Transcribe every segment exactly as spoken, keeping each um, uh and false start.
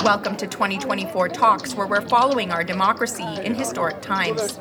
Welcome to twenty twenty-four Talks, where we're following our democracy in historic times.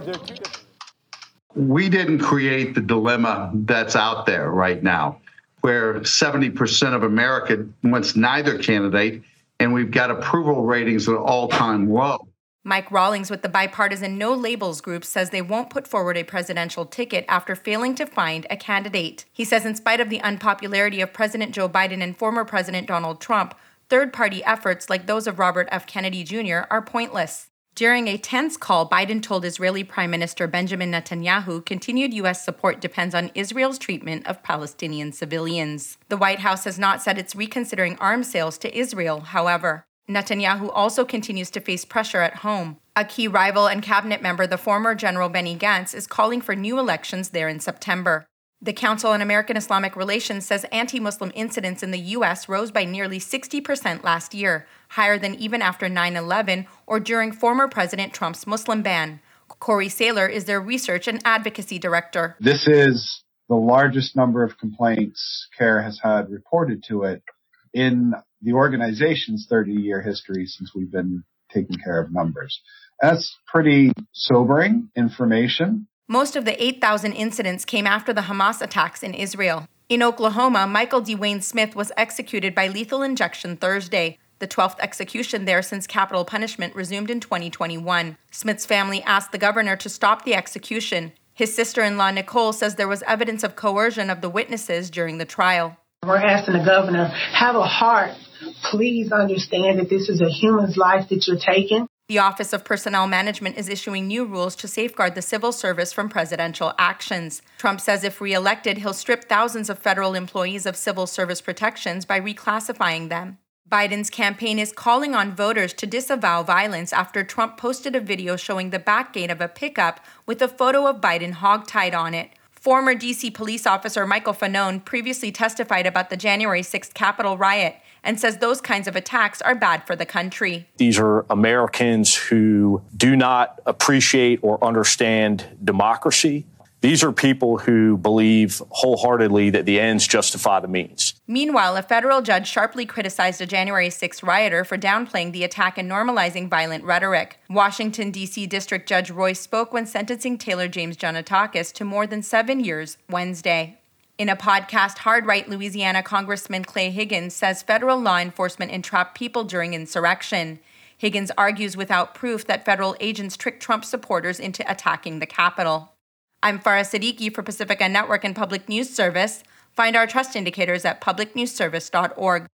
We didn't create the dilemma that's out there right now, where seventy percent of America wants neither candidate, and we've got approval ratings at an all-time low. Mike Rawlings with the bipartisan No Labels group says they won't put forward a presidential ticket after failing to find a candidate. He says in spite of the unpopularity of President Joe Biden and former President Donald Trump, third-party efforts like those of Robert F. Kennedy Junior are pointless. During a tense call, Biden told Israeli Prime Minister Benjamin Netanyahu continued U S support depends on Israel's treatment of Palestinian civilians. The White House has not said it's reconsidering arms sales to Israel, however. Netanyahu also continues to face pressure at home. A key rival and cabinet member, the former General Benny Gantz, is calling for new elections there in September. The Council on American Islamic Relations says anti-Muslim incidents in the U S rose by nearly sixty percent last year, higher than even after nine eleven or during former President Trump's Muslim ban. Corey Saylor is their research and advocacy director. This is the largest number of complaints CAIR has had reported to it in the organization's thirty-year history since we've been taking care of numbers. That's pretty sobering information. Most of the eight thousand incidents came after the Hamas attacks in Israel. In Oklahoma, Michael D. Wayne Smith was executed by lethal injection Thursday, the twelfth execution there since capital punishment resumed in twenty twenty-one. Smith's family asked the governor to stop the execution. His sister-in-law, Nicole, says there was evidence of coercion of the witnesses during the trial. We're asking the governor, have a heart. Please understand that this is a human's life that you're taking. The Office of Personnel Management is issuing new rules to safeguard the civil service from presidential actions. Trump says if reelected, he'll strip thousands of federal employees of civil service protections by reclassifying them. Biden's campaign is calling on voters to disavow violence after Trump posted a video showing the back gate of a pickup with a photo of Biden hogtied on it. Former D C police officer Michael Fanone previously testified about the January sixth Capitol riot and says those kinds of attacks are bad for the country. These are Americans who do not appreciate or understand democracy. These are people who believe wholeheartedly that the ends justify the means. Meanwhile, a federal judge sharply criticized a January sixth rioter for downplaying the attack and normalizing violent rhetoric. Washington, D C District Judge Royce spoke when sentencing Taylor James Jonatakis to more than seven years Wednesday. In a podcast, hard-right Louisiana Congressman Clay Higgins says federal law enforcement entrapped people during insurrection. Higgins argues without proof that federal agents tricked Trump supporters into attacking the Capitol. I'm Farah Siddiqui for Pacifica Network and Public News Service. Find our trust indicators at public news service dot org.